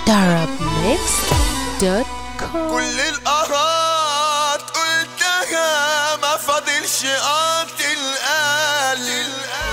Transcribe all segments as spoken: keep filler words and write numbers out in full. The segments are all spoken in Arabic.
Darab Mix دوت كوم. كل الآراء قلتها ما فاضلش قاتل قال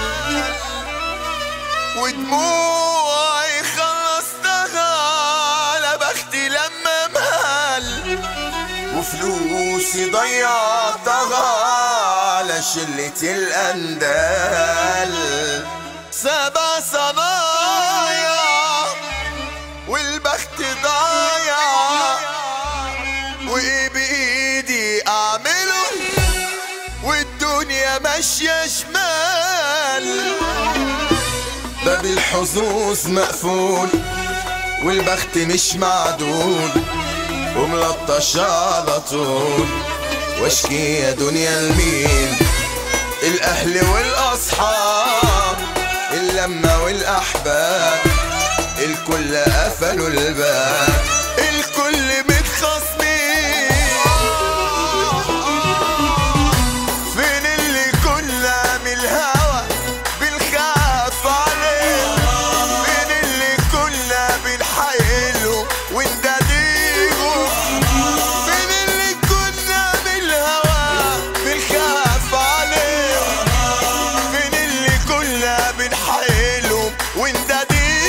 ودموعي خلصتها على بختي لما مال وفلوسي ضيعتها على شلة الأندال. سبع صنايع والبخت ضايع وايه بايدي اعمله والدنيا ماشية شمال. باب الحظوظ مقفول والبخت مش معدول وملطش على طول واشكي يا دنيا لمين؟ الاهل والاصحاب اللمة والاحباب الكل قفلوا الباب الكل متخاصمين. فين اللي كنا من الهوى بنخاف عليه؟ فين اللي كنا بنحايله ونداديهم؟ فين اللي كنا من الهوى بنخاف عليه؟ فين اللي كنا بنحايله ونداديهم؟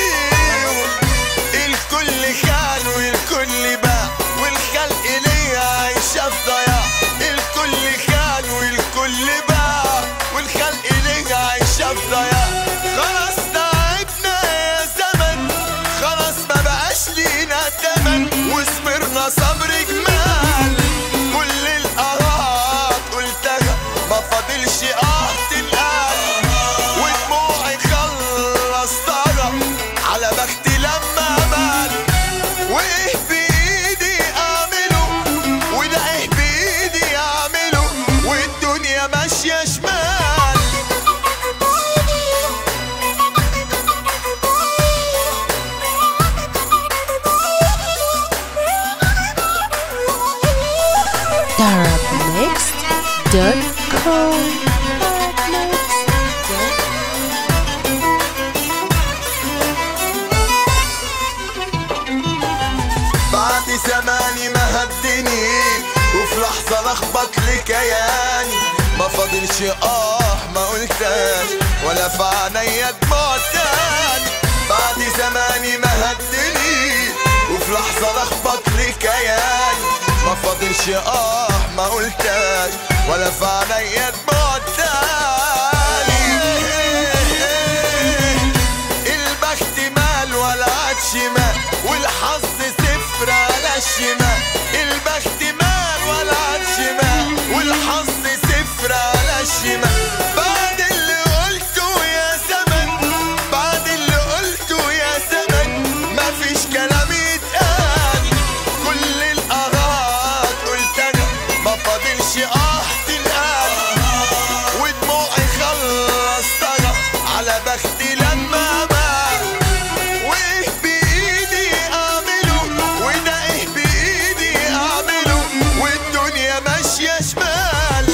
الكل خان والكل باع والخلق ليا عايشة في ضياع. الكل خان والكل باع والخلق ليا عايشة في ضياع. خلاص تعبنا يا زمن خلاص ما بقاش لينا تمن وصبرنا صبر جمال. كل الآراء قلتها ما فاضلش قهط القلب ودموعي خلصتها على بختي لما مال. وايه بايدي اعمله وده ايه بايدي اعمله والدنيا ماشيه شمال. Darab Mix دوت كوم. بعد زماني ما هدني وفي لحظة لخبط لي كياني ما فاضلش اه ما قلتاش ولا في عينيا دموع تاني. بعد زماني ما هدني وفي لحظة لخبط لي كياني ما فاضلش اه ما قلتاش ولا في عينيا دموع تاني. البخت مال ولا عاد شمال والحظ صفر على الشمال. البخت مال ولا عاد شمال والحظ صفر على الشمال. بعد اللي قلته يا زمن بعد اللي قلته يا زمن مفيش كلام يتقال. كل الآراء قلتها ما فاضلش قهط القلب ودموعي خلصتها على بختي لما مال. وايه بايدي اعمله وده ايه بايدي اعمله والدنيا ماشيه شمال.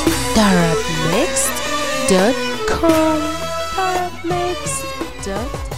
Darab Mix دوت كوم. Darab Mix دوت كوم.